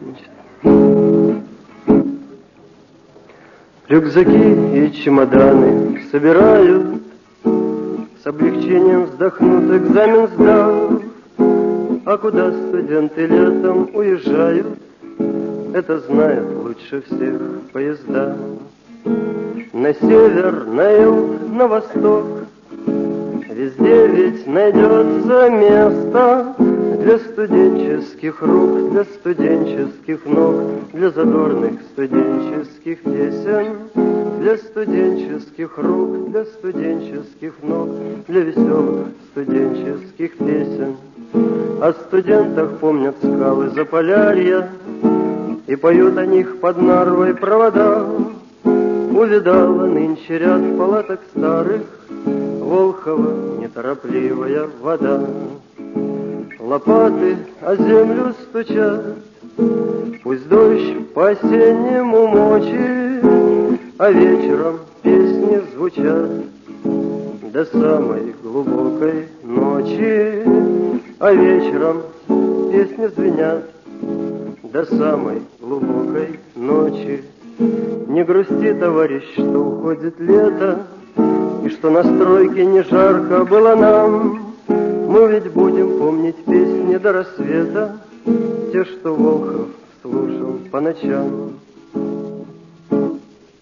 Рюкзаки и чемоданы собирают, с облегчением вздохнут, экзамен сдав. А куда студенты летом уезжают, это знают лучше всех поезда. На север, на юг, на восток, везде ведь найдется место для студенческих рук, для студенческих ног, для задорных студенческих песен, для студенческих рук, для студенческих ног, для веселых студенческих песен. О студентах помнят скалы Заполярья, и поют о них под Нарвой провода. Увидала нынче ряд палаток старых, Волхова неторопливая вода. Лопаты о землю стучат, пусть дождь по-осеннему мочит, а вечером песни звучат до самой глубокой ночи. А вечером песни звенят до самой глубокой ночи. Не грусти, товарищ, что уходит лето, и что на стройке не жарко было нам. Мы ведь будем помнить песни до рассвета, те, что Волхов слушал по ночам.